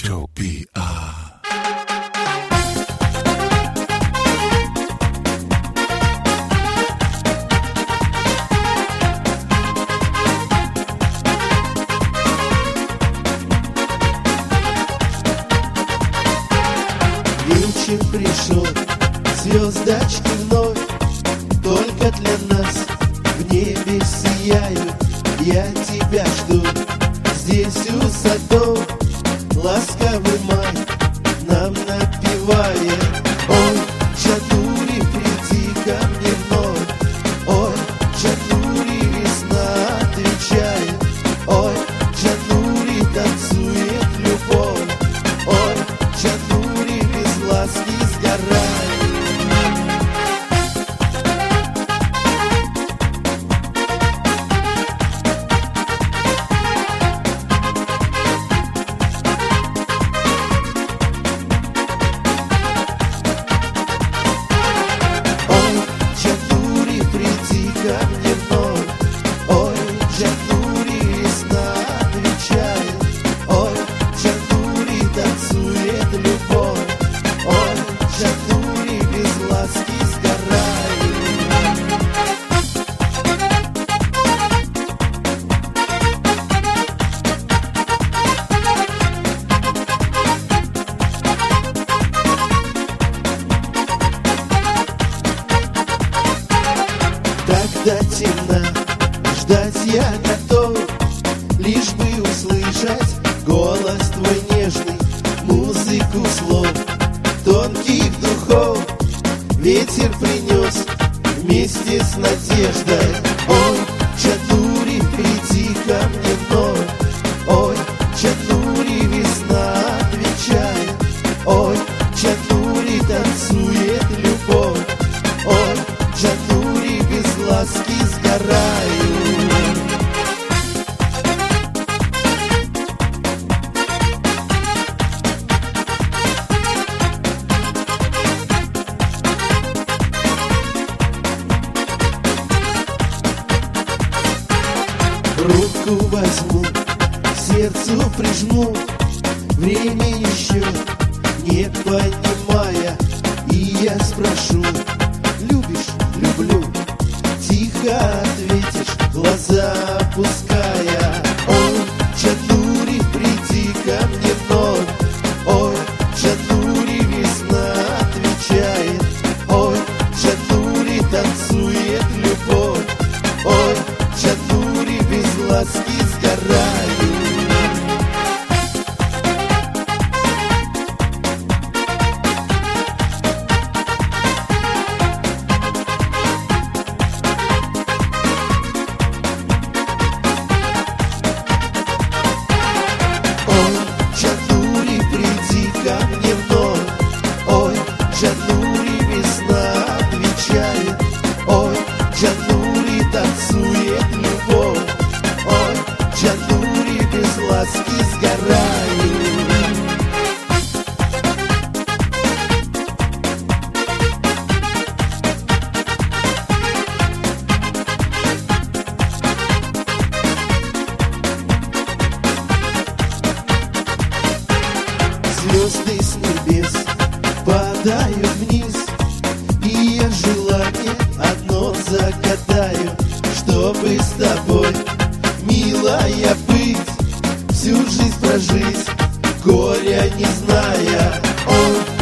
Utopia. Вечер пришел, звездочки вновь только для нас в небе сияют. Я тебя жду здесь у садов. Ласковый май нам напевает: ой, Чатури, приди ко мне вновь. Ой, Чатури, весна отвечает. Ой, Чатури, танцует любовь. Ой, Чатури, без ласки сгорает. Когда темно, ждать я готов, лишь бы услышать голос твой нежный, музыку слов, тонких духов. Ветер принес вместе с надеждой. Ой, Чатури, приди ко мне вновь. Ой, Чатури, весна отвечает. Ой, Чатури, танцует любовь. Ой, Чатури, без ласки сгораю. Руку возьму, к сердцу прижму, время еще не понимая, и я спрошу: любишь? Люблю. Тихо ответишь, глаза опуская. Ой, Чатури, приди ко мне вновь. Ой, Чатури, весна отвечает. Ой, Чатури, танцует любовь. Ой, Чатури, без ласки сгораю. Чатури, приди ко мне вновь. Ой, Чатури, весна отвечает. Ой, Чатури, танцует любовь. Ой, Чатури, без ласки сгораю. Звезды с небес падают вниз, и я желание одно загадаю: чтобы с тобой, милая, быть, всю жизнь прожить, горя не зная. Ой,